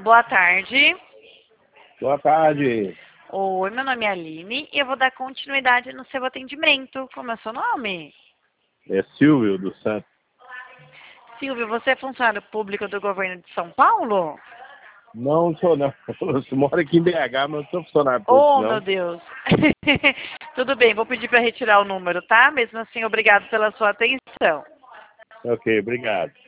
Boa tarde. Boa tarde. Oi, meu nome é Aline e eu vou dar continuidade no seu atendimento. Como é o seu nome? É Silvio dos Santos. Silvio, você é funcionário público do governo de São Paulo? Não sou não. Eu moro aqui em BH, mas não sou funcionário público, Oh, meu não. Deus. Tudo bem, vou pedir para retirar o número, tá? Mesmo assim, obrigado pela sua atenção. Ok, obrigado.